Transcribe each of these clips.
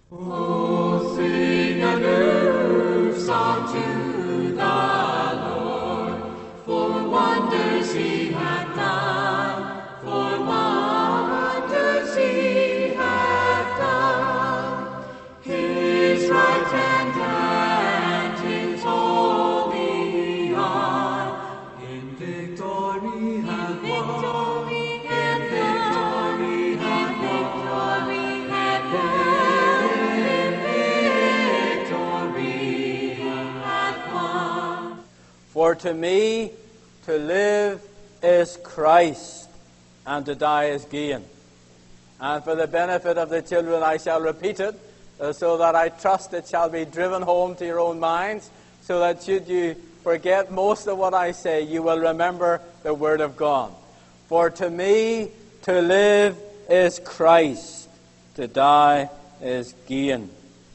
Oh, sing a new song to the Lord, for wonders he hath done, for wonders he hath done. His right hand and his holy arm in victory hath won, in victory hath won, in victory hath won. For to me to live is Christ, and to die is gain. And for the benefit of the children I shall repeat it, so that I trust it shall be driven home to your own minds, so that should you forget most of what I say, you will remember the Word of God. For to me to live is Christ, to die is gain.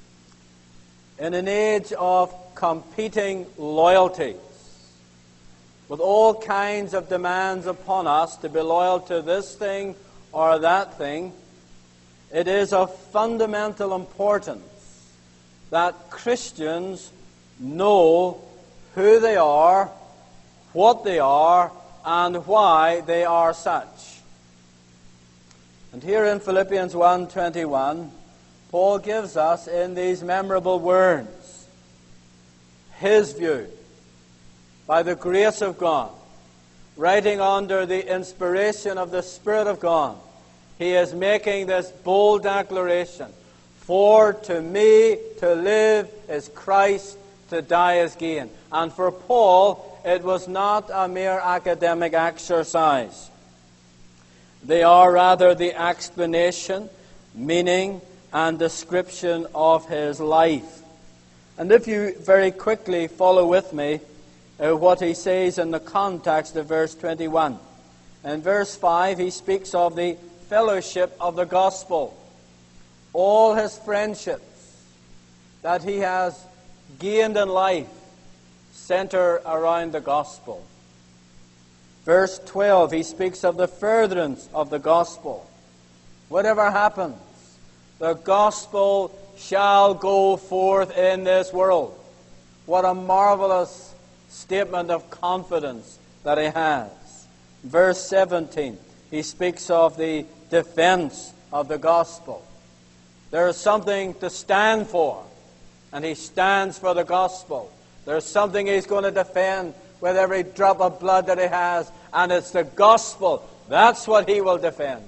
In an age of competing loyalties, with all kinds of demands upon us to be loyal to this thing or that thing, it is of fundamental importance that Christians know who they are, what they are, and why they are such. And here in Philippians 1:21, Paul gives us in these memorable words his view, by the grace of God, writing under the inspiration of the Spirit of God. He is making this bold declaration: for to me to live is Christ, to die is gain. And for Paul, it was not a mere academic exercise. They are rather the explanation, meaning, and description of his life. And if you very quickly follow with me what he says in the context of verse 21. In verse 5, he speaks of the fellowship of the gospel. All his friendships that he has gained in life center around the gospel. Verse 12, he speaks of the furtherance of the gospel. Whatever happens, the gospel shall go forth in this world. What a marvelous statement of confidence that he has. Verse 17, he speaks of the defense of the gospel. There is something to stand for, and he stands for the gospel. There's something he's going to defend with every drop of blood that he has, and it's the gospel. That's what he will defend.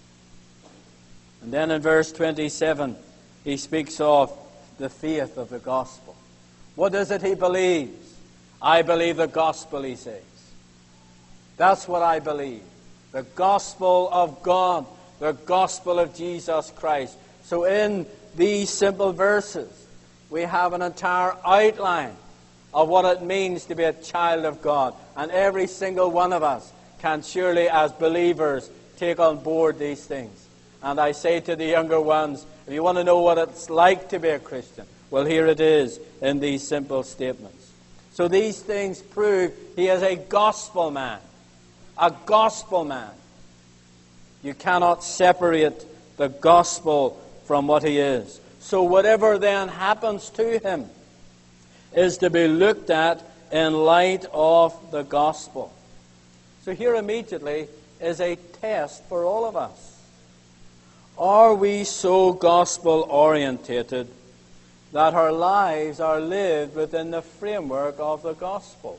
And then in verse 27, he speaks of the faith of the gospel. What is it he believes? I believe the gospel, he says. That's what I believe. The gospel of God, the gospel of Jesus Christ. So in these simple verses, we have an entire outline of what it means to be a child of God. And every single one of us can surely, as believers, take on board these things. And I say to the younger ones, if you want to know what it's like to be a Christian, well, here it is in these simple statements. So these things prove he is a gospel man. A gospel man. You cannot separate the gospel from what he is. So whatever then happens to him is to be looked at in light of the gospel. So here immediately is a test for all of us. Are we so gospel-orientated that our lives are lived within the framework of the gospel?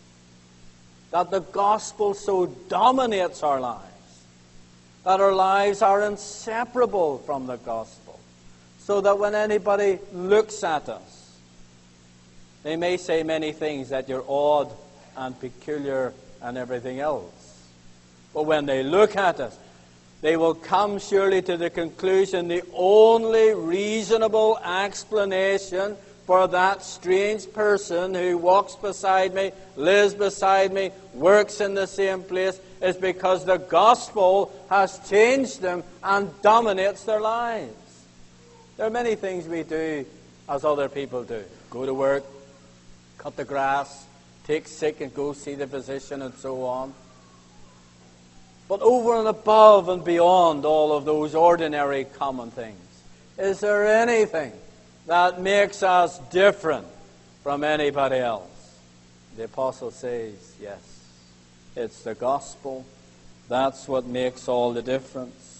That the gospel so dominates our lives, that our lives are inseparable from the gospel, so that when anybody looks at us, they may say many things that you're odd and peculiar and everything else. But when they look at us, they will come surely to the conclusion the only reasonable explanation for that strange person who walks beside me, lives beside me, works in the same place, is because the gospel has changed them and dominates their lives. There are many things we do as other people do. Go to work, cut the grass, take sick and go see the physician and so on. But over and above and beyond all of those ordinary common things, Is there anything that makes us different from anybody else? The apostle says, yes, it's the gospel. That's what makes all the difference.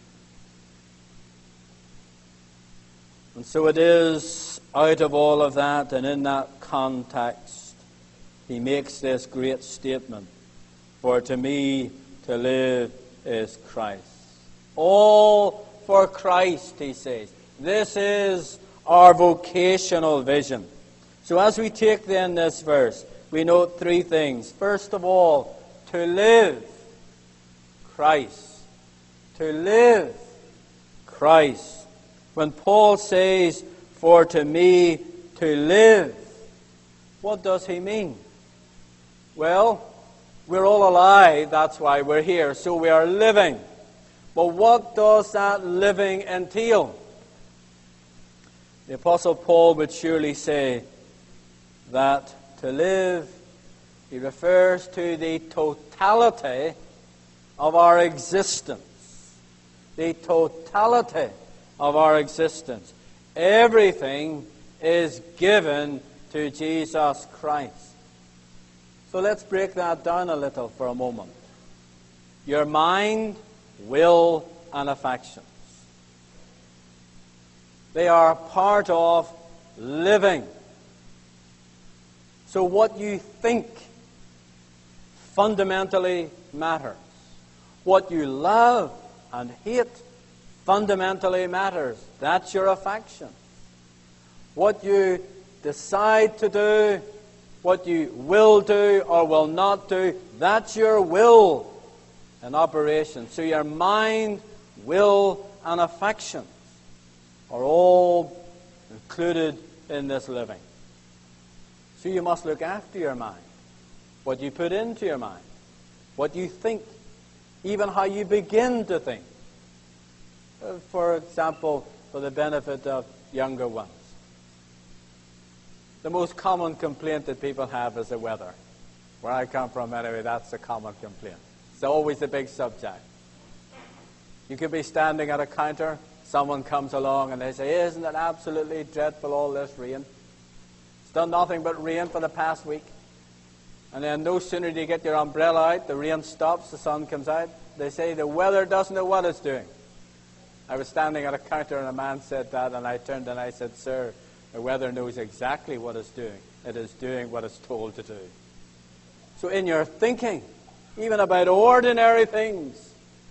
And so it is out of all of that, and in that context, he makes this great statement, for to me to live is Christ. All for Christ, he says. This is our vocational vision. So as we take then this verse, we note three things. First of all, to live Christ. To live Christ. When Paul says, for to me to live, what does he mean? Well, we're all alive, that's why we're here, so we are living. But what does that living entail? The Apostle Paul would surely say that to live, he refers to the totality of our existence. The totality of our existence. Everything is given to Jesus Christ. So let's break that down a little for a moment. Your mind, will, and affections. They are part of living. So what you think fundamentally matters. What you love and hate fundamentally matters. That's your affection. What you decide to do, what you will do or will not do, that's your will in operation. So your mind, will, and affections are all included in this living. So you must look after your mind. What you put into your mind. What you think. Even how you begin to think. For example, for the benefit of younger ones. The most common complaint that people have is the weather. Where I come from anyway, that's a common complaint. It's always a big subject. You could be standing at a counter, someone comes along and they say, isn't it absolutely dreadful, all this rain? It's done nothing but rain for the past week. And then no sooner do you get your umbrella out, the rain stops, the sun comes out. They say the weather doesn't know what it's doing. I was standing at a counter and a man said that, and I turned and I said, sir, the weather knows exactly what it's doing. It is doing what it's told to do. So in your thinking, even about ordinary things,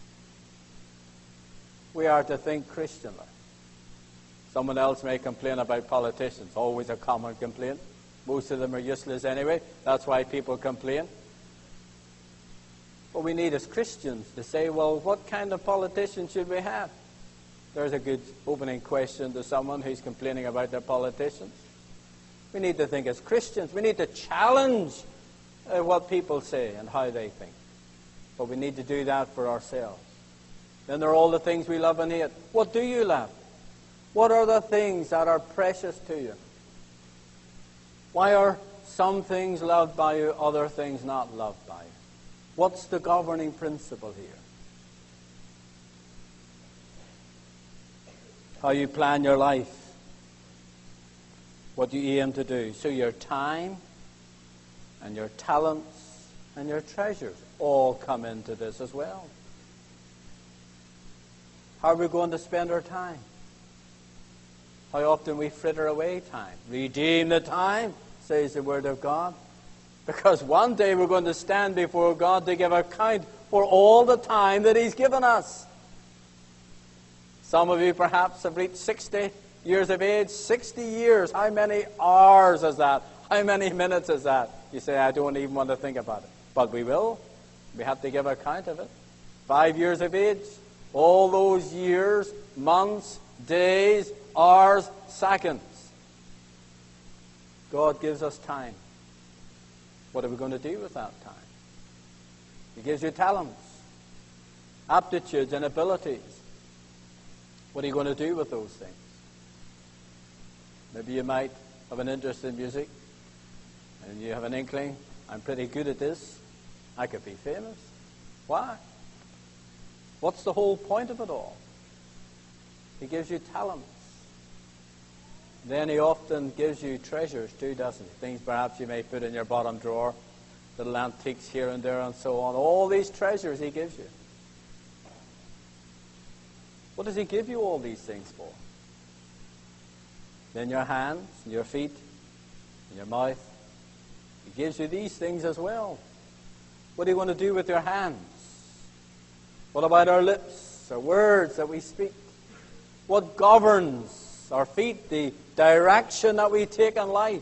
we are to think Christianly. Someone else may complain about politicians, always a common complaint. Most of them are useless anyway. That's why people complain. What we need as Christians to say, well, what kind of politician should we have? There's a good opening question to someone who's complaining about their politicians. We need to think as Christians. We need to challenge what people say and how they think. But we need to do that for ourselves. Then there are all the things we love and hate. What do you love? What are the things that are precious to you? Why are some things loved by you, other things not loved by you? What's the governing principle here? How you plan your life. What you aim to do. So your time and your talents and your treasures all come into this as well. How are we going to spend our time? How often we fritter away time. Redeem the time, says the Word of God. Because one day we're going to stand before God to give account for all the time that He's given us. Some of you perhaps have reached 60 years of age. 60 years. How many hours is that? How many minutes is that? You say, I don't even want to think about it. But we will. We have to give account of it. 5 years of age. All those years, months, days, hours, seconds. God gives us time. What are we going to do with that time? He gives you talents, aptitudes, and abilities. What are you going to do with those things? Maybe you might have an interest in music, and you have an inkling, I'm pretty good at this. I could be famous. Why? What's the whole point of it all? He gives you talents. Then he often gives you treasures too, doesn't he? Things perhaps you may put in your bottom drawer, little antiques here and there and so on. All these treasures he gives you. What does he give you all these things for? In your hands, in your feet, in your mouth. He gives you these things as well. What do you want to do with your hands? What about our lips, our words that we speak? What governs our feet, the direction that we take in life?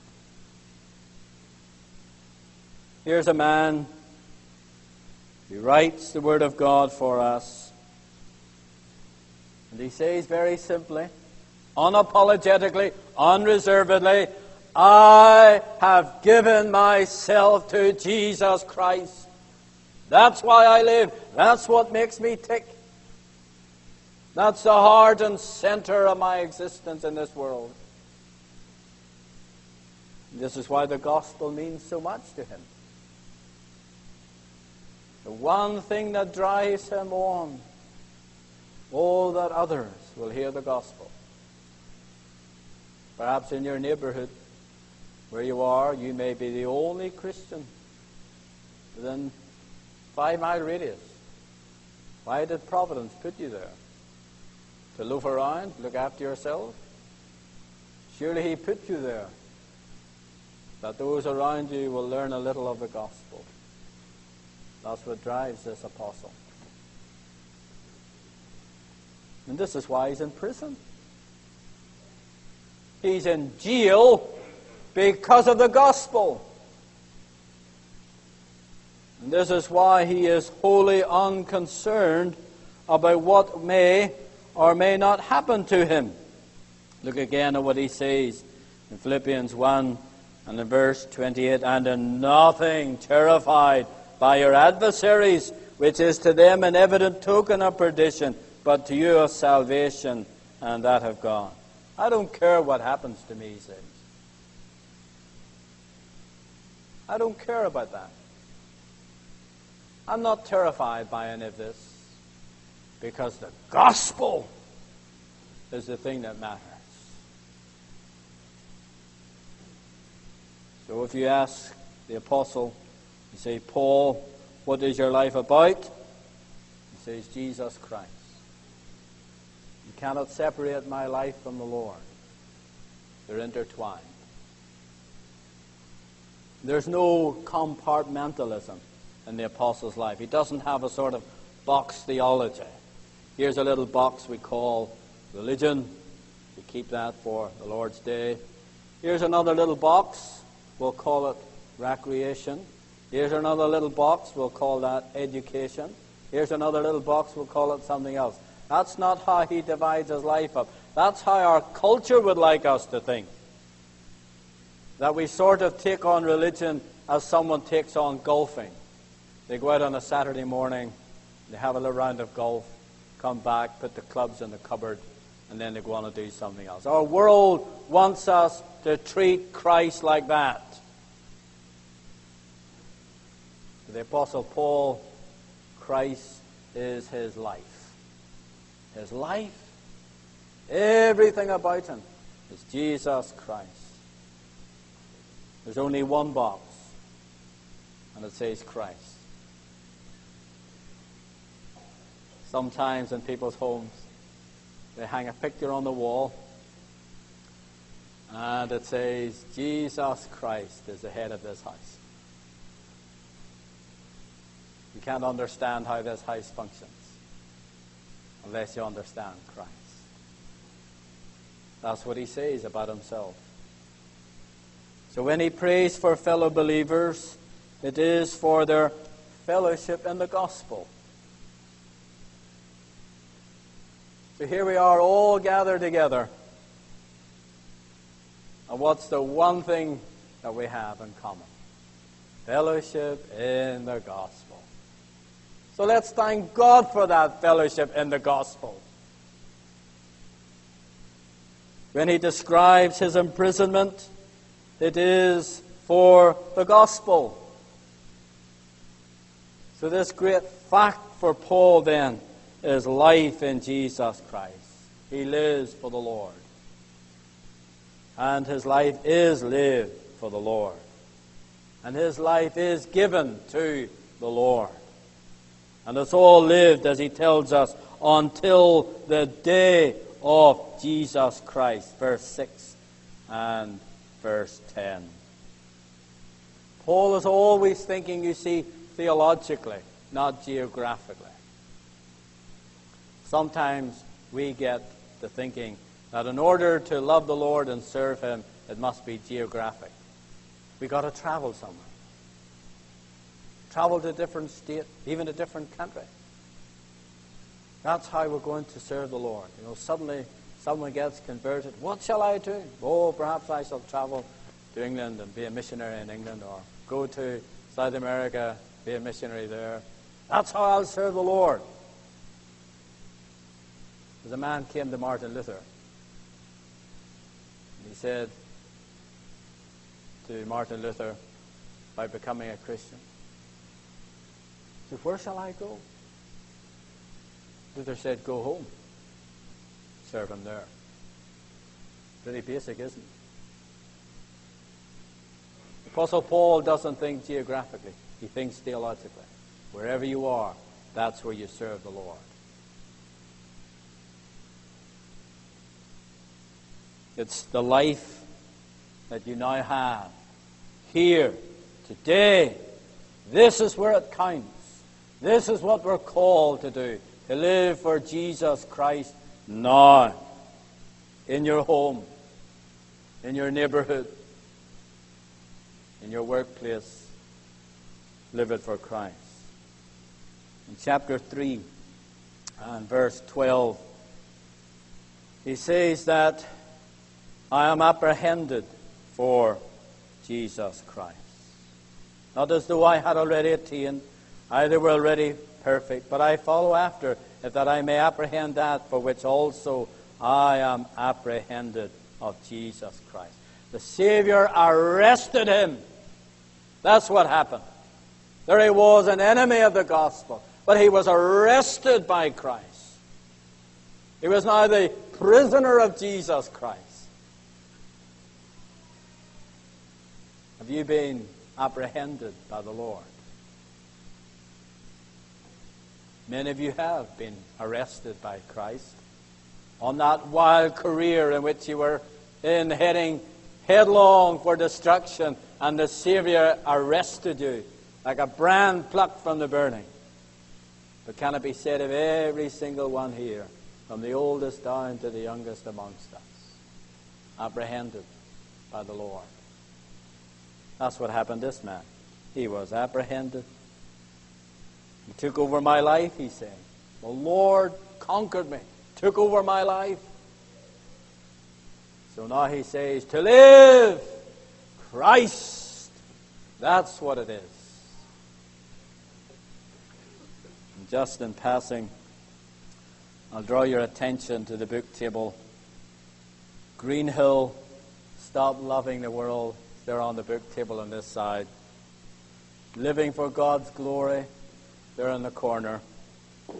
Here's a man who writes the Word of God for us. And he says very simply, unapologetically, unreservedly, I have given myself to Jesus Christ. That's why I live. That's what makes me tick. That's the heart and center of my existence in this world. This is why the gospel means so much to him. The one thing that drives him on, oh, that others will hear the gospel. Perhaps in your neighborhood, where you are, you may be the only Christian within 5-mile radius. Why did Providence put you there? To loaf around, look after yourself? Surely he put you there that those around you will learn a little of the gospel. That's what drives this apostle. And this is why he's in prison. He's in jail because of the gospel. And this is why he is wholly unconcerned about what may or may not happen to him. Look again at what he says in Philippians 1 and in verse 28. And in nothing terrified by your adversaries, which is to them an evident token of perdition, but to you of salvation and that of God. I don't care what happens to me, he says. I don't care about that. I'm not terrified by any of this, because the gospel is the thing that matters. So if you ask the apostle, you say, Paul, what is your life about? He says, Jesus Christ. You cannot separate my life from the Lord. They're intertwined. There's no compartmentalism in the apostle's life. He doesn't have a sort of box theology. Here's a little box we call religion. We keep that for the Lord's Day. Here's another little box. We'll call it recreation. Here's another little box. We'll call that education. Here's another little box. We'll call it something else. That's not how he divides his life up. That's how our culture would like us to think. That we sort of take on religion as someone takes on golfing. They go out on a Saturday morning, they have a little round of golf, come back, put the clubs in the cupboard, and then they go on and do something else. Our world wants us to treat Christ like that. For the Apostle Paul, Christ is his life. His life, everything about him is Jesus Christ. There's only one box, and it says Christ. Sometimes in people's homes, they hang a picture on the wall, and it says, Jesus Christ is the head of this house. You can't understand how this house functions unless you understand Christ. That's what he says about himself. So when he prays for fellow believers, it is for their fellowship in the gospel. So here we are all gathered together. And what's the one thing that we have in common? Fellowship in the gospel. So let's thank God for that fellowship in the gospel. When he describes his imprisonment, it is for the gospel. So this great fact for Paul then is life in Jesus Christ. He lives for the Lord. And his life is lived for the Lord. And his life is given to the Lord. And it's all lived, as he tells us, until the day of Jesus Christ. Verse 6 and verse 10. Paul is always thinking, you see, theologically, not geographically. Sometimes we get to thinking that in order to love the Lord and serve him, it must be geographic. We've got to travel somewhere. Travel to a different state, even a different country. That's how we're going to serve the Lord. You know, suddenly someone gets converted. What shall I do? Oh, perhaps I shall travel to England and be a missionary in England, or go to South America, be a missionary there. That's how I'll serve the Lord. As a man came to Martin Luther, and he said to Martin Luther, by becoming a Christian, he said, where shall I go? Luther said, go home. Serve him there. Pretty basic, isn't it? Apostle Paul doesn't think geographically. He thinks theologically. Wherever you are, that's where you serve the Lord. It's the life that you now have here, today. This is where it counts. This is what we're called to do, to live for Jesus Christ now, in your home, in your neighborhood, in your workplace. Live it for Christ. In chapter 3 and verse 12, he says that I am apprehended for Jesus Christ. Not as though I had already attained, either were already perfect, but I follow after, if that I may apprehend that for which also I am apprehended of Jesus Christ. The Savior arrested him. That's what happened. There he was, an enemy of the gospel, but he was arrested by Christ. He was now the prisoner of Jesus Christ. Have you been apprehended by the Lord? Many of you have been arrested by Christ on that wild career in which you were heading headlong for destruction, and the Savior arrested you like a brand plucked from the burning. But can it be said of every single one here, from the oldest down to the youngest amongst us, apprehended by the Lord? That's what happened to this man. He was apprehended. He took over my life, he said. The Lord conquered me, took over my life. So now he says, to live, Christ. That's what it is. And just in passing, I'll draw your attention to the book table. Greenhill, Stop Loving the World. They're on the book table on this side. Living for God's Glory. They're in the corner. If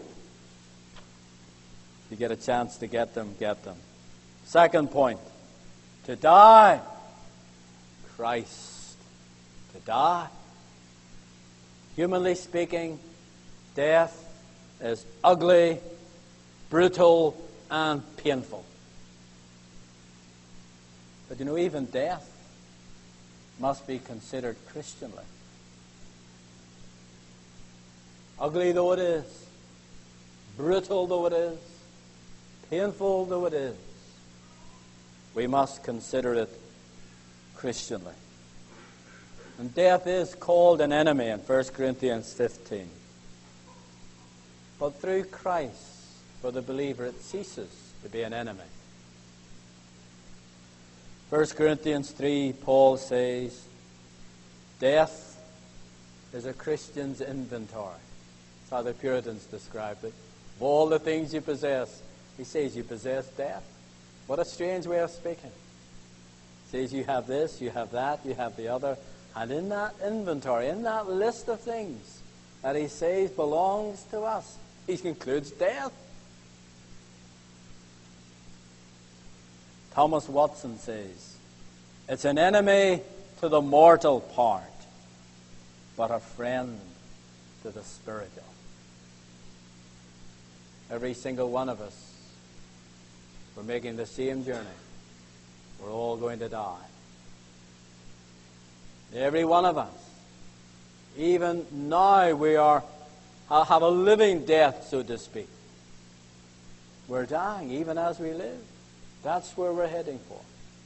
you get a chance to get them, get them. Second point. To die. Christ. To die. Humanly speaking, death is ugly, brutal, and painful. But you know, even death must be considered Christianly. Ugly though it is, brutal though it is, painful though it is, we must consider it Christianly. And death is called an enemy in 1 Corinthians 15. But through Christ, for the believer, it ceases to be an enemy. 1 Corinthians 3, Paul says, death is a Christian's inventory. That's how the Puritans described it. Of all the things you possess, he says you possess death. What a strange way of speaking. He says you have this, you have that, you have the other. And in that inventory, in that list of things that he says belongs to us, he includes death. Thomas Watson says, It's an enemy to the mortal part, but a friend to the spiritual. Every single one of us, we're making the same journey. We're all going to die. Every one of us. Even now we have a living death, so to speak. We're dying even as we live. That's where we're heading for.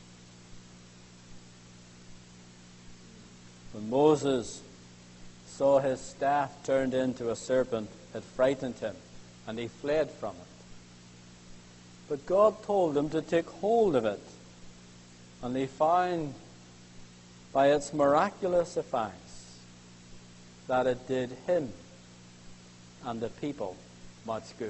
When Moses saw his staff turned into a serpent, it frightened him, and he fled from it. But God told him to take hold of it, and he found by its miraculous effects that it did him and the people much good.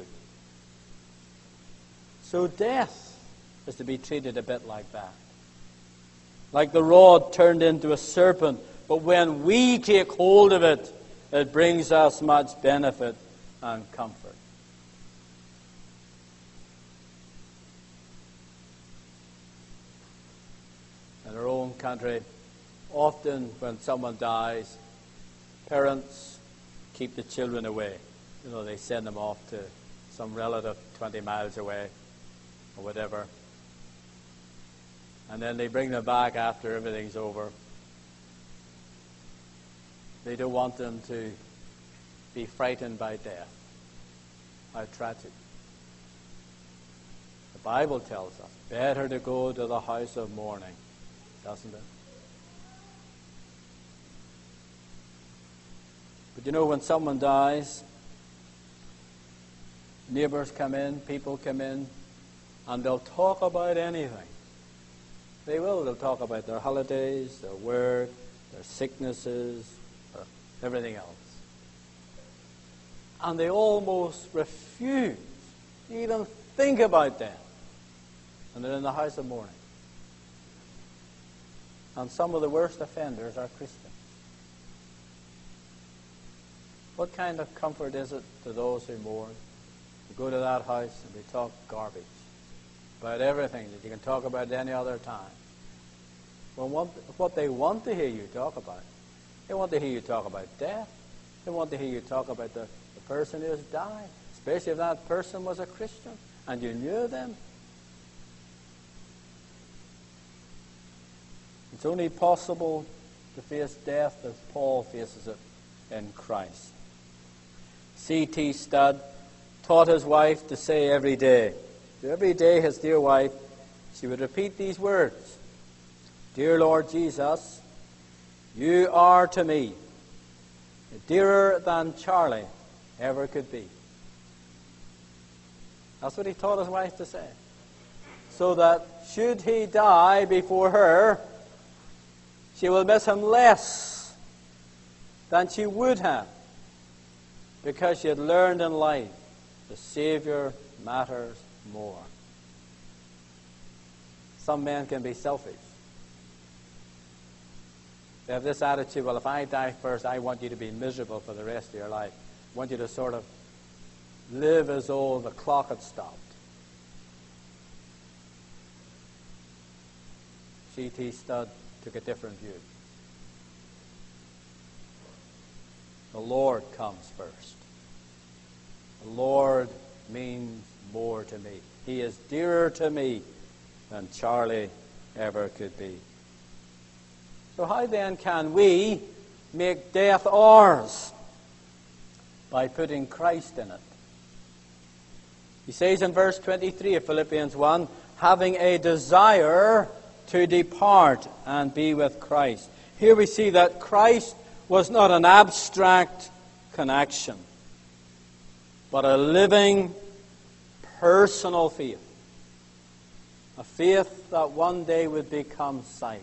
So death is to be treated a bit like that. Like the rod turned into a serpent, but when we take hold of it, it brings us much benefit and comfort. In our own country, often when someone dies, parents keep the children away. They send them off to some relative 20 miles away or whatever. And then they bring them back after everything's over. They don't want them to be frightened by death. How tragic. The Bible tells us, better to go to the house of mourning, doesn't it? But when someone dies, neighbors come in, people come in, and they'll talk about anything. They will. They'll talk about their holidays, their work, their sicknesses, everything else. And they almost refuse to even think about death. And they're in the house of mourning. And some of the worst offenders are Christians. What kind of comfort is it to those who mourn? You go to that house and they talk garbage about everything that you can talk about at any other time. Well, what they want to hear you talk about, they want to hear you talk about death. They want to hear you talk about the person who has died, especially if that person was a Christian and you knew them. It's only possible to face death as Paul faces it in Christ. C.T. Studd taught his wife to say every day, to every day his dear wife, she would repeat these words: Dear Lord Jesus, you are to me dearer than Charlie ever could be. That's what he taught his wife to say. So that should he die before her, she will miss him less than she would have, because she had learned in life the Savior matters more. Some men can be selfish. They have this attitude, well, if I die first, I want you to be miserable for the rest of your life. I want you to sort of live as though the clock had stopped. C.T. Studd took a different view. The Lord comes first. The Lord means more to me. He is dearer to me than Charlie ever could be. So how then can we make death ours? By putting Christ in it. He says in verse 23 of Philippians 1, having a desire to depart and be with Christ. Here we see that Christ was not an abstract connection, but a living, personal faith. A faith that one day would become sight.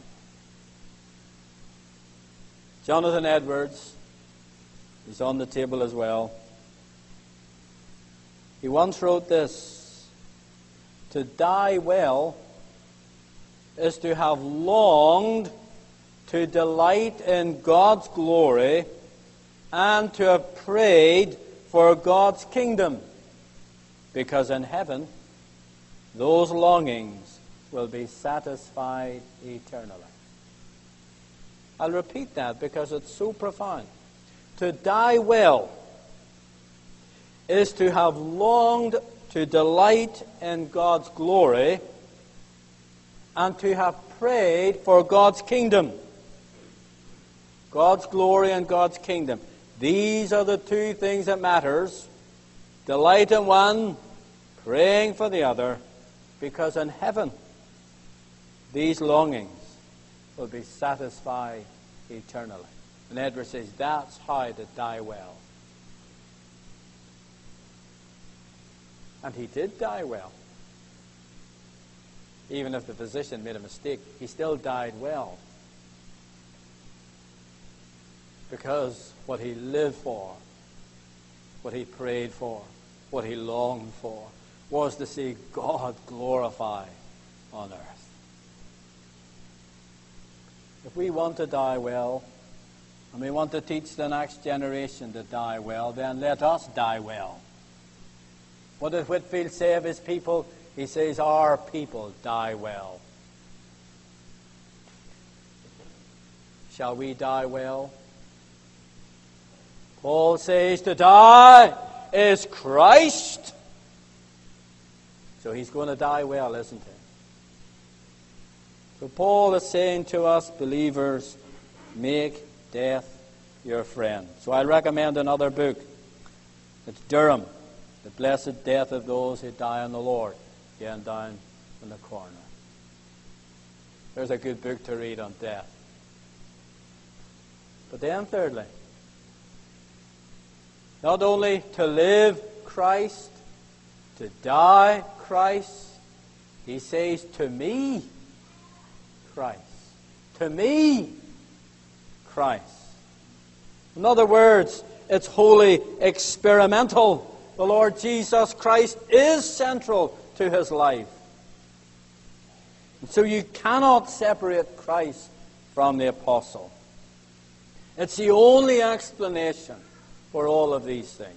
Jonathan Edwards is on the table as well. He once wrote this: to die well is to have longed to delight in God's glory and to have prayed for God's kingdom, because in heaven those longings will be satisfied eternally. I'll repeat that because it's so profound. To die well is to have longed to delight in God's glory and to have prayed for God's kingdom. God's glory and God's kingdom. These are the two things that matters. Delight in one, praying for the other, because in heaven these longings will be satisfied eternally. And Edward says that's how to die well. And he did die well. Even if the physician made a mistake, he still died well. Because what he lived for, what he prayed for, what he longed for, was to see God glorified on earth. If we want to die well, and we want to teach the next generation to die well, then let us die well. What did Whitefield say of his people? He says, our people die well. Shall we die well? Paul says to die is Christ. So he's going to die well, isn't he? So Paul is saying to us, believers, make death your friend. So I recommend another book. It's Durham, The Blessed Death of Those Who Die in the Lord. Again, down in the corner. There's a good book to read on death. But then thirdly, not only to live Christ, to die Christ, he says, to me, Christ. To me, Christ. In other words, it's wholly experimental. The Lord Jesus Christ is central to his life. And so you cannot separate Christ from the apostle. It's the only explanation for all of these things.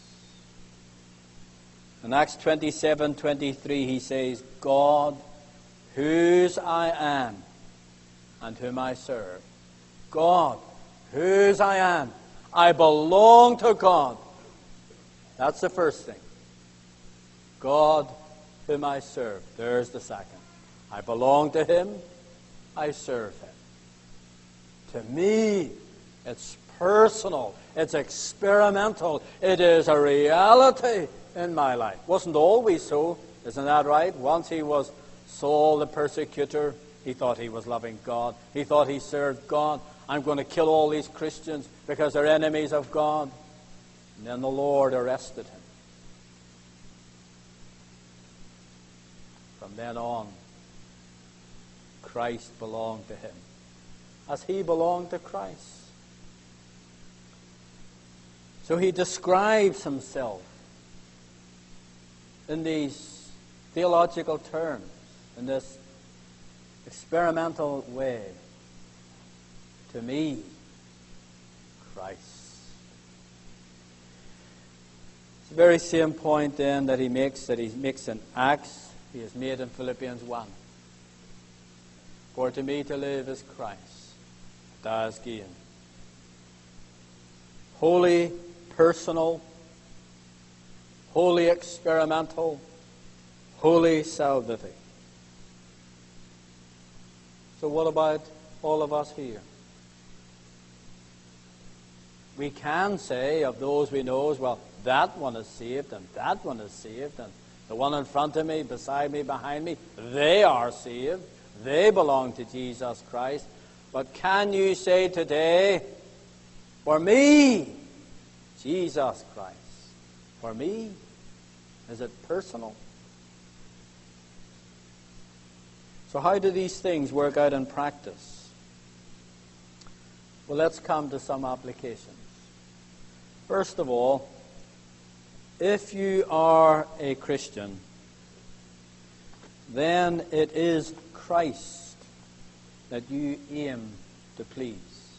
In Acts 27:23 he says, God, whose I am and whom I serve. God, whose I am. I belong to God. That's the first thing. God, whom I serve. There's the second. I belong to him. I serve him. To me, it's personal. It's experimental. It is a reality in my life. Wasn't always so. Isn't that right? Once he was Saul the persecutor. He thought he was loving God. He thought he served God. I'm going to kill all these Christians because they're enemies of God. And then the Lord arrested him. From then on, Christ belonged to him, as he belonged to Christ. So he describes himself in these theological terms, in this experimental way. To me, Christ. It's the very same point then that he makes in Acts. He has made in Philippians 1. For to me to live is Christ, die is gain. Wholly personal, wholly experimental, wholly salvific. So what about all of us here? We can say of those we know, well, that one is saved and that one is saved and the one in front of me, beside me, behind me, they are saved. They belong to Jesus Christ. But can you say today, for me, Jesus Christ? For me? Is it personal? So how do these things work out in practice? Well, let's come to some applications. First of all, if you are a Christian, then it is Christ that you aim to please.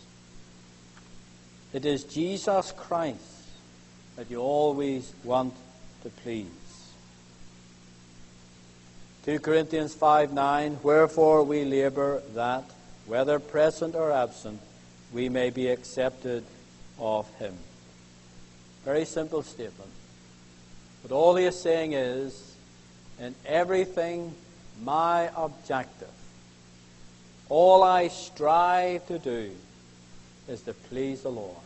It is Jesus Christ that you always want to please. 2 Corinthians 5:9, wherefore we labor that, whether present or absent, we may be accepted of him. Very simple statement. But all he is saying is, in everything, my objective, all I strive to do, is to please the Lord.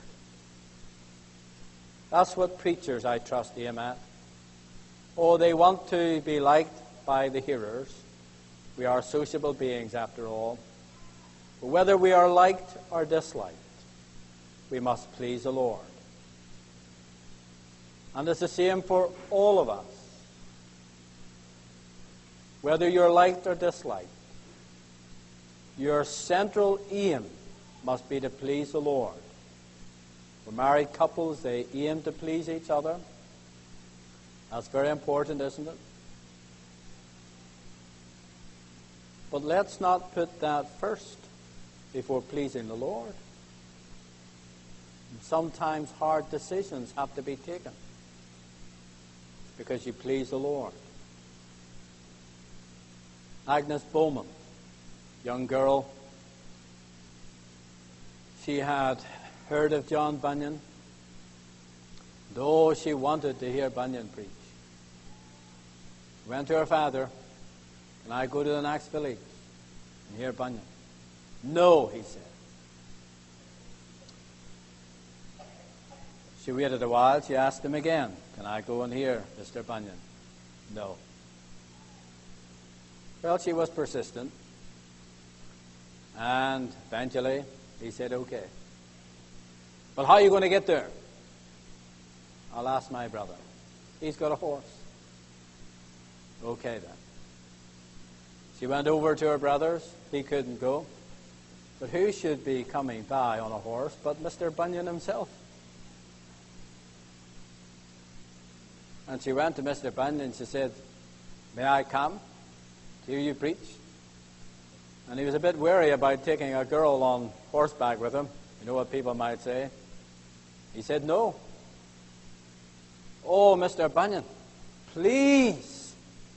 That's what preachers, I trust, aim at. Oh, they want to be liked by the hearers. We are sociable beings, after all. But whether we are liked or disliked, we must please the Lord. And it's the same for all of us. Whether you're liked or disliked, your central aim must be to please the Lord. For married couples, they aim to please each other. That's very important, isn't it? But let's not put that first before pleasing the Lord. And sometimes hard decisions have to be taken because you please the Lord. Agnes Bowman, young girl, she had heard of John Bunyan, though she wanted to hear Bunyan preach. She went to her father, can I go to the next village and hear Bunyan? No, he said. She waited a while. She asked him again, can I go and hear Mr. Bunyan? No. Well, she was persistent. And eventually, he said, okay. Well, how are you going to get there? I'll ask my brother. He's got a horse. Okay, then. She went over to her brother's. He couldn't go. But who should be coming by on a horse but Mr. Bunyan himself? And she went to Mr. Bunyan and she said, may I come to hear you preach? And he was a bit wary about taking a girl on horseback with him. You know what people might say. He said, no. Oh, Mr. Bunyan, please.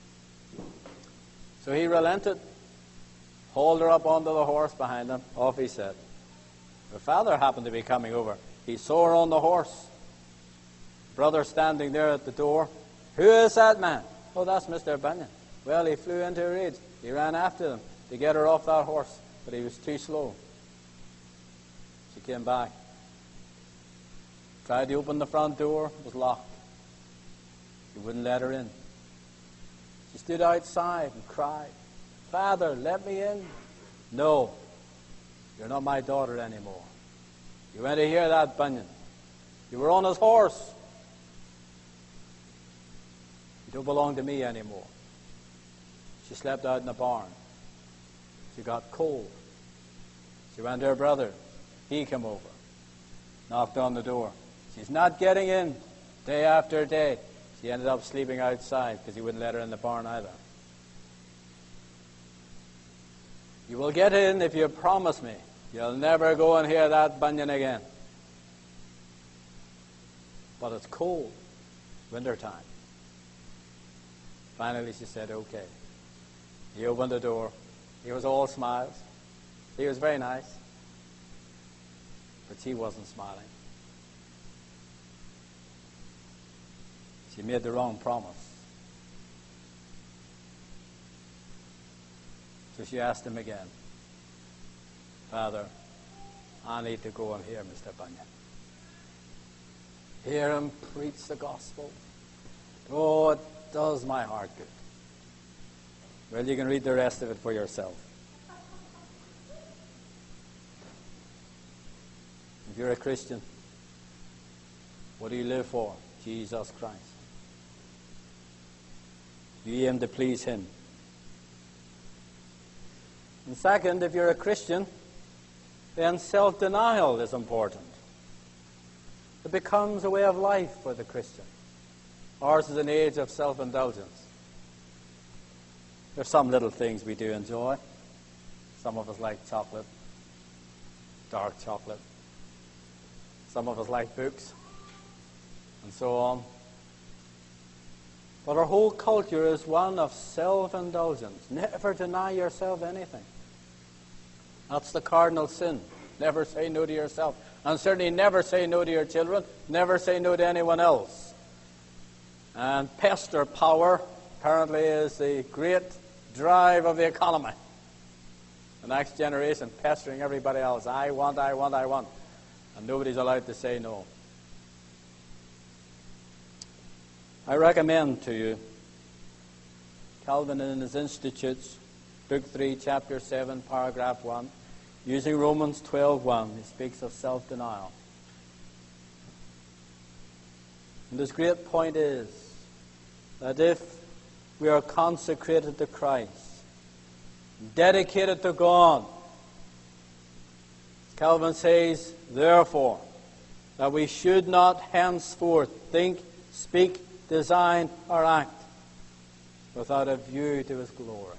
So he relented, hauled her up onto the horse behind him. Off he set. Her father happened to be coming over. He saw her on the horse. Brother standing there at the door. Who is that man? Oh, that's Mr. Bunyan. Well, he flew into a rage. He ran after them to get her off that horse, but he was too slow. She came back. Tried to open the front door. It was locked. He wouldn't let her in. She stood outside and cried, Father, let me in. No, you're not my daughter anymore. You went to hear that Bunyan. You were on his horse. You don't belong to me anymore. She slept out in the barn. She got cold. She went to her brother. He came over, knocked on the door. She's not getting in day after day. She ended up sleeping outside because he wouldn't let her in the barn either. You will get in if you promise me you'll never go and hear that Bunyan again. But it's cold, winter time. Finally she said, okay. He opened the door. He was all smiles. He was very nice. But she wasn't smiling. She made the wrong promise. So she asked him again, Father, I need to go and hear Mr. Bunyan. Hear him preach the gospel. Oh, it does my heart good. Well, you can read the rest of it for yourself. If you're a Christian, what do you live for? Jesus Christ. You aim to please him. And second, if you're a Christian, then self-denial is important. It becomes a way of life for the Christian. Ours is an age of self-indulgence. There's some little things we do enjoy. Some of us like chocolate, dark chocolate. Some of us like books, and so on. But our whole culture is one of self-indulgence. Never deny yourself anything. That's the cardinal sin. Never say no to yourself. And certainly never say no to your children. Never say no to anyone else. And pester power apparently is the great drive of the economy. The next generation pestering everybody else. I want. And nobody's allowed to say no. I recommend to you Calvin in his Institutes, Book 3, Chapter 7, Paragraph 1, using Romans 12:1. He speaks of self-denial. And his great point is that if we are consecrated to Christ, dedicated to God, Calvin says, therefore, that we should not henceforth think, speak, design, or act without a view to His glory.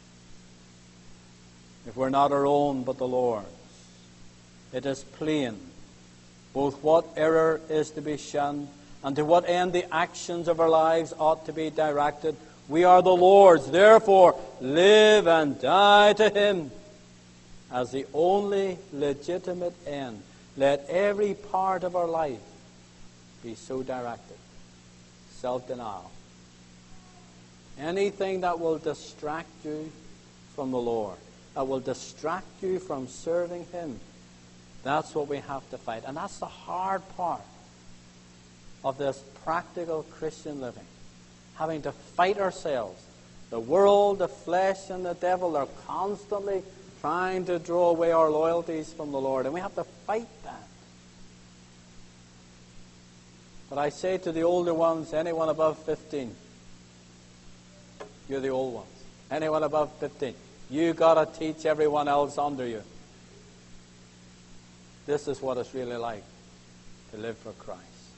If we're not our own but the Lord's, it is plain both what error is to be shunned and to what end the actions of our lives ought to be directed. We are the Lord's, therefore live and die to Him as the only legitimate end. Let every part of our life be so directed. Self-denial. Anything that will distract you from the Lord, that will distract you from serving Him, that's what we have to fight. And that's the hard part of this practical Christian living. Having to fight ourselves. The world, the flesh, and the devil are constantly trying to draw away our loyalties from the Lord. And we have to fight that. But I say to the older ones, anyone above 15, you're the old ones. Anyone above 15, you got to teach everyone else under you. This is what it's really like to live for Christ.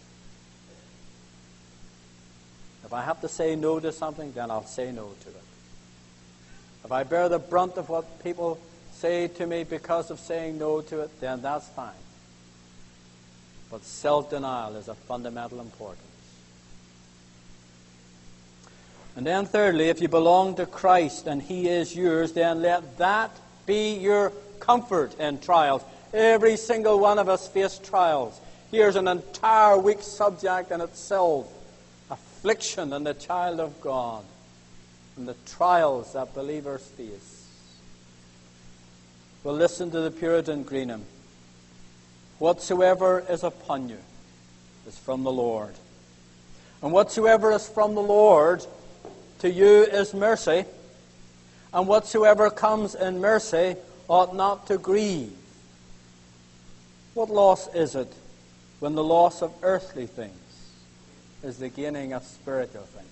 If I have to say no to something, then I'll say no to it. If I bear the brunt of what people say to me because of saying no to it, then that's fine. But self-denial is of fundamental importance. And then thirdly, if you belong to Christ and He is yours, then let that be your comfort in trials. Every single one of us face trials. Here's an entire week subject in itself. Affliction in the child of God and the trials that believers face. Well, listen to the Puritan Greenham. Whatsoever is upon you is from the Lord. And whatsoever is from the Lord to you is mercy. And whatsoever comes in mercy ought not to grieve. What loss is it when the loss of earthly things is the gaining of spiritual things?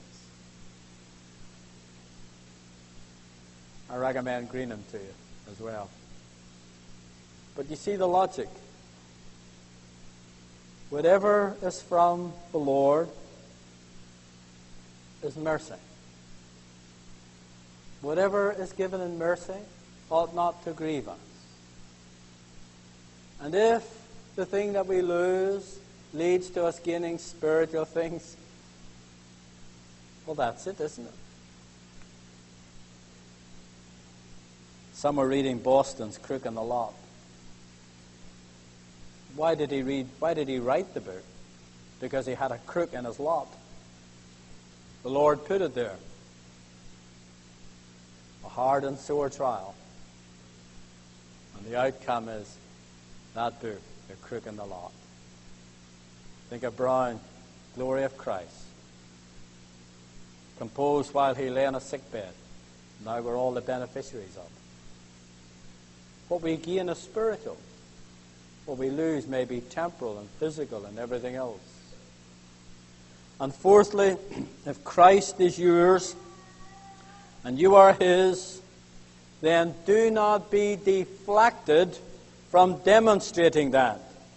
I recommend Greenham to you as well. But you see the logic. Whatever is from the Lord is mercy. Whatever is given in mercy ought not to grieve us. And if the thing that we lose leads to us gaining spiritual things, well, that's it, isn't it? Some are reading Boston's Crook in the Lot. Why did he write the book? Because he had a crook in his lot. The Lord put it there. A hard and sore trial. And the outcome is that book, The Crook in the Lot. Think of Brown, Glory of Christ. Composed while he lay on a sickbed. Now we're all the beneficiaries of it. What we gain is spiritual. What we lose may be temporal and physical and everything else. And fourthly, if Christ is yours and you are His, then do not be deflected from demonstrating that.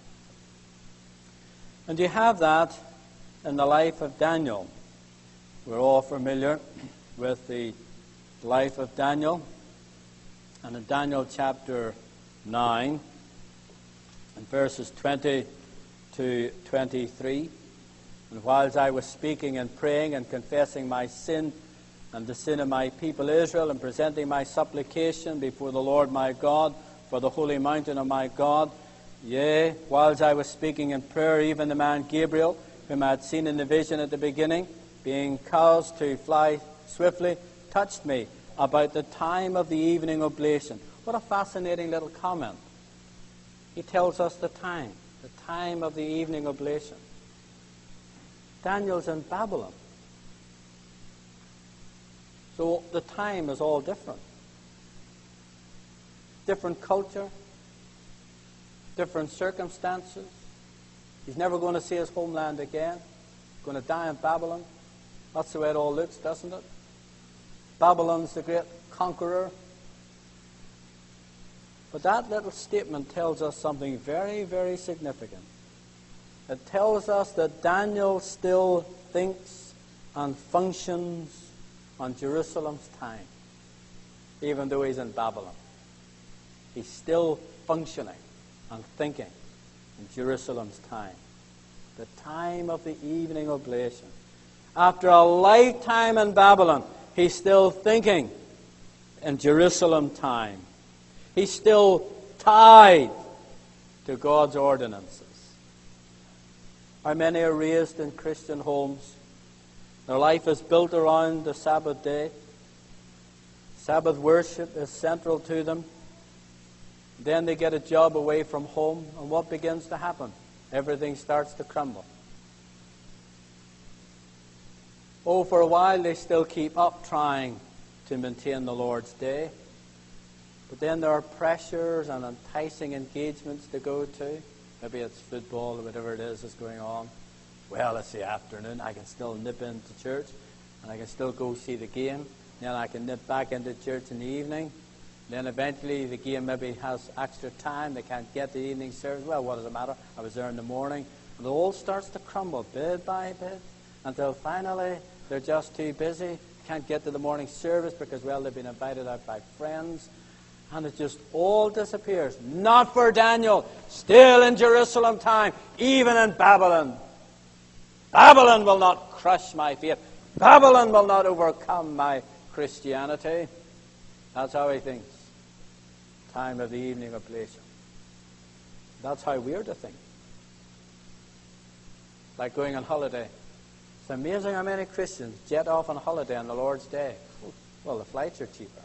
And you have that in the life of Daniel. We're all familiar with the life of Daniel. And in Daniel chapter 9, in verses 20 to 23, And whilst I was speaking and praying and confessing my sin and the sin of my people Israel, and presenting my supplication before the Lord my God for the holy mountain of my God, yea, whilst I was speaking in prayer, even the man Gabriel, whom I had seen in the vision at the beginning, being caused to fly swiftly, touched me about the time of the evening oblation. What a fascinating little comment. He tells us the time of the evening oblation. Daniel's in Babylon. So the time is all different. Different culture, different circumstances. He's never going to see his homeland again. He's going to die in Babylon. That's the way it all looks, doesn't it? Babylon's the great conqueror. But that little statement tells us something very, very significant. It tells us that Daniel still thinks and functions on Jerusalem's time, even though he's in Babylon. He's still functioning and thinking in Jerusalem's time, the time of the evening oblation. After a lifetime in Babylon, he's still thinking in Jerusalem time. He's still tied to God's ordinances. How many are raised in Christian homes? Their life is built around the Sabbath day. Sabbath worship is central to them. Then they get a job away from home, and what begins to happen? Everything starts to crumble. Oh, for a while they still keep up trying to maintain the Lord's day. But then there are pressures and enticing engagements to go to. Maybe it's football or whatever it is that's going on. Well, it's the afternoon. I can still nip into church, and I can still go see the game. Then I can nip back into church in the evening. Then eventually the game maybe has extra time. They can't get the evening service. Well, what does it matter? I was there in the morning. And it all starts to crumble bit by bit until finally they're just too busy. Can't get to the morning service because, well, they've been invited out by friends. And it just all disappears. Not for Daniel. Still in Jerusalem time. Even in Babylon. Babylon will not crush my faith. Babylon will not overcome my Christianity. That's how he thinks. Time of the evening oblation. That's how we're to think. Like going on holiday. It's amazing how many Christians jet off on holiday on the Lord's Day. Well, the flights are cheaper.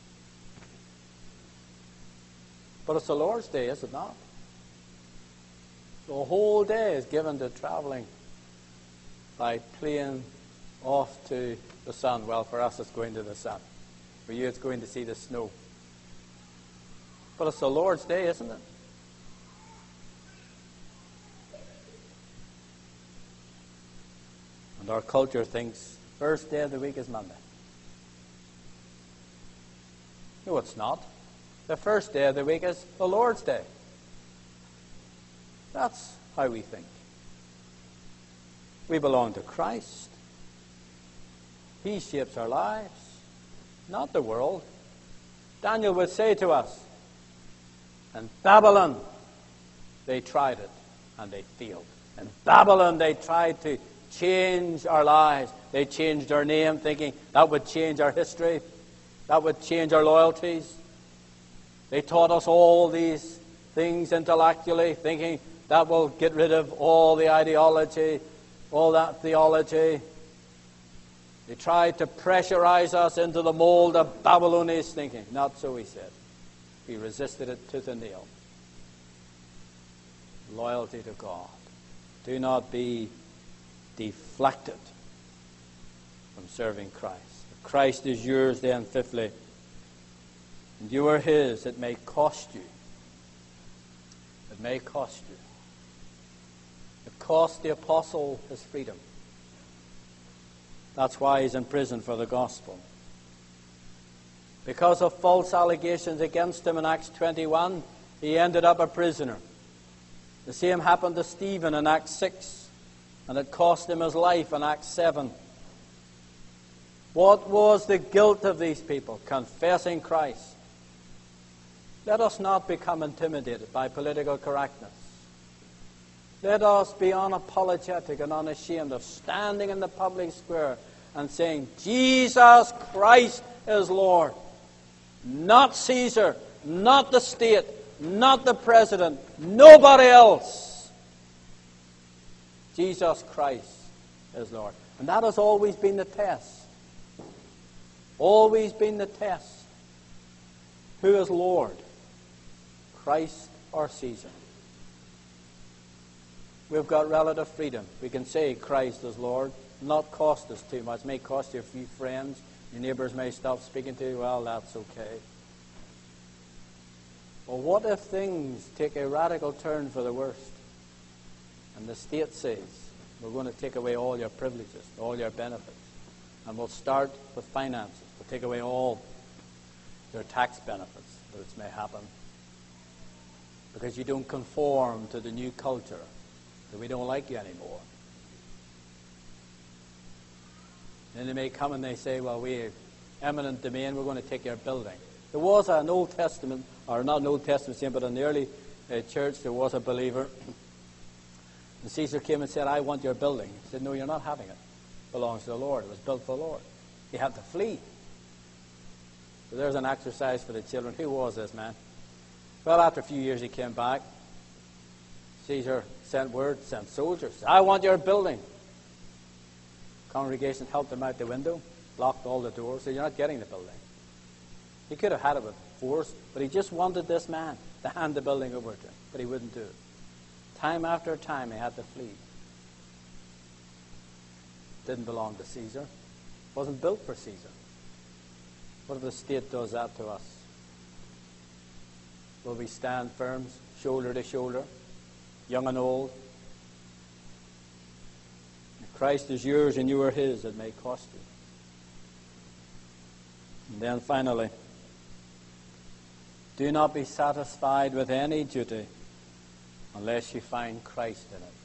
But it's the Lord's Day, is it not? The whole day is given to traveling by plane off to the sun. Well, for us it's going to the sun. For you it's going to see the snow. But it's the Lord's Day, isn't it? And our culture thinks first day of the week is Monday. No, it's not. The first day of the week is the Lord's Day. That's how we think. We belong to Christ. He shapes our lives, not the world. Daniel would say to us, in Babylon, they tried it and they failed. In Babylon, they tried to change our lives. They changed our name, thinking that would change our history, that would change our loyalties. They taught us all these things intellectually, thinking that will get rid of all the ideology, all that theology. They tried to pressurize us into the mold of Babylonian thinking. Not so, he said. He resisted it tooth and nail. Loyalty to God. Do not be deflected from serving Christ. If Christ is yours, then fifthly, and you are his, it may cost you. It may cost you. It cost the apostle his freedom. That's why he's in prison for the gospel. Because of false allegations against him in Acts 21, he ended up a prisoner. The same happened to Stephen in Acts 6, and it cost him his life in Acts 7. What was the guilt of these people? Confessing Christ. Let us not become intimidated by political correctness. Let us be unapologetic and unashamed of standing in the public square and saying, Jesus Christ is Lord. Not Caesar, not the state, not the president, nobody else. Jesus Christ is Lord. And that has always been the test. Always been the test. Who is Lord? Christ or Caesar? We've got relative freedom. We can say Christ is Lord. Not cost us too much. It may cost you a few friends. Your neighbours may stop speaking to you. Well, that's okay. Well, what if things take a radical turn for the worst? And the state says, we're going to take away all your privileges, all your benefits. And we'll start with finances. We'll take away all your tax benefits, which may happen. Because you don't conform to the new culture. That we don't like you anymore. Then they may come and they say, well, we have eminent domain, we're going to take your building. There was an Old Testament, or not an Old Testament saint, but in the early church there was a believer. And Caesar came and said, I want your building. He said, no, you're not having it. It belongs to the Lord. It was built for the Lord. He had to flee. So there's an exercise for the children. Who was this man? Well, after a few years he came back. Caesar sent word, sent soldiers. I want your building. Congregation helped him out the window, locked all the doors, said, you're not getting the building. He could have had it with force, but he just wanted this man to hand the building over to him, but he wouldn't do it. Time after time he had to flee. Didn't belong to Caesar. Wasn't built for Caesar. What if the state does that to us? Will we stand firm, shoulder to shoulder, young and old? If Christ is yours and you are his, it may cost you. And then finally, do not be satisfied with any duty unless you find Christ in it.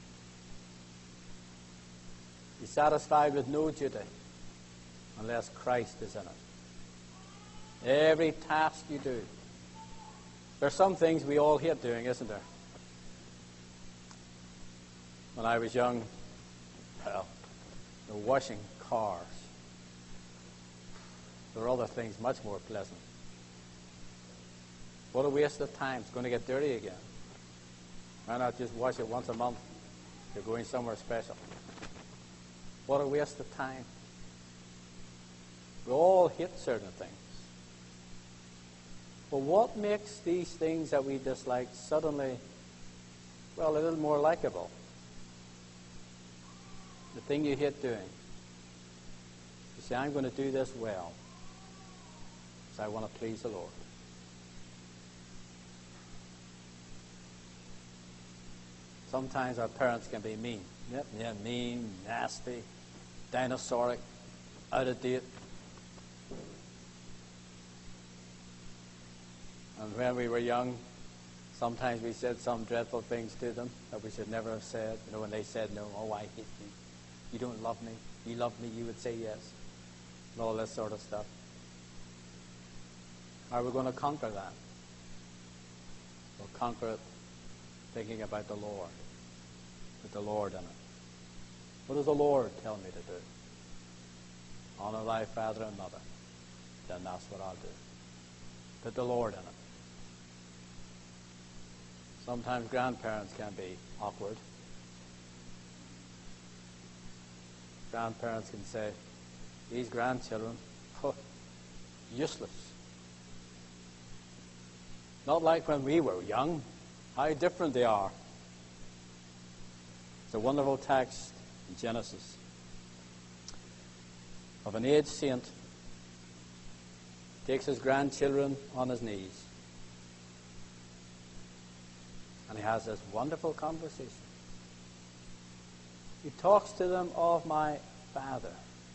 Be satisfied with no duty unless Christ is in it. Every task you do. There are some things we all hate doing, isn't there? When I was young, well, washing cars. There are other things much more pleasant. What a waste of time. It's going to get dirty again. Why not just wash it once a month? You're going somewhere special. What a waste of time. We all hate certain things. But what makes these things that we dislike suddenly, well, a little more likable? The thing you hate doing. You say, I'm going to do this well, because I want to please the Lord. Sometimes our parents can be mean. Yeah, mean, nasty, dinosauric, out of date. And when we were young, sometimes we said some dreadful things to them that we should never have said. You know, when they said no, oh, I hate you. You don't love me. You love me, you would say yes. And all this sort of stuff. Are we going to conquer that? We'll conquer it thinking about the Lord. With the Lord in it. What does the Lord tell me to do? Honor thy father and mother. Then that's what I'll do. Put the Lord in it. Sometimes grandparents can be awkward. Grandparents can say, these grandchildren, useless. Not like when we were young. How different they are. It's a wonderful text in Genesis of an aged saint takes his grandchildren on his knees and he has this wonderful conversation. He talks to them of my father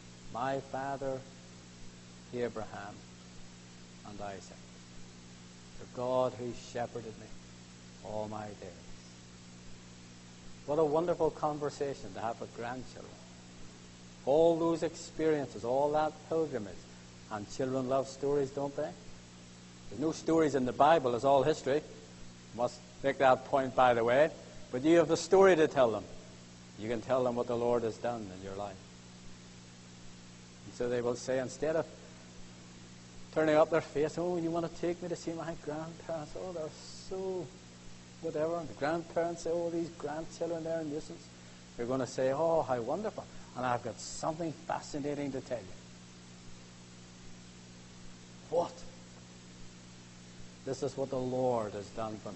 Abraham and Isaac, the God who shepherded me all my days. What a wonderful conversation to have with grandchildren. All those experiences, all that pilgrimage. And children love stories, don't they? There's no stories in the Bible, it's all history. Must make that point, by the way. But you have the story to tell them. You can tell them what the Lord has done in your life. And so they will say, instead of turning up their face, oh, you want to take me to see my grandparents? Oh, they're so whatever. And the grandparents say, oh, these grandchildren, they're a nuisance. You're going to say, oh, how wonderful. And I've got something fascinating to tell you. What? This is what the Lord has done for me.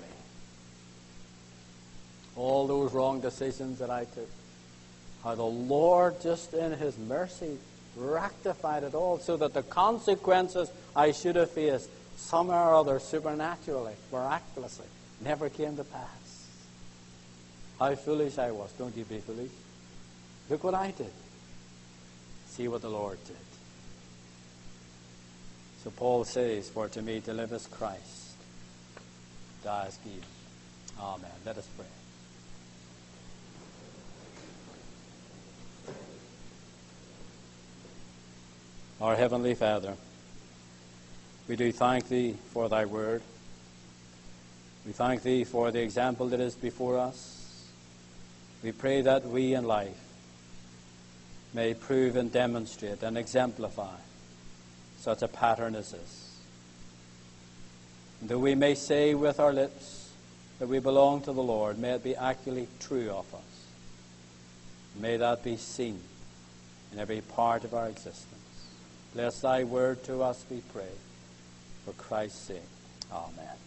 All those wrong decisions that I took, how the Lord, just in His mercy, rectified it all so that the consequences I should have faced somehow or other, supernaturally, miraculously, never came to pass. How foolish I was. Don't you be foolish? Look what I did. See what the Lord did. So Paul says, for to me to live is Christ, die is gain. Amen. Let us pray. Our Heavenly Father, we do thank Thee for Thy word. We thank Thee for the example that is before us. We pray that we in life may prove and demonstrate and exemplify such a pattern as this. And that we may say with our lips that we belong to the Lord, may it be accurately true of us. May that be seen in every part of our existence. Bless Thy word to us, we pray, for Christ's sake. Amen.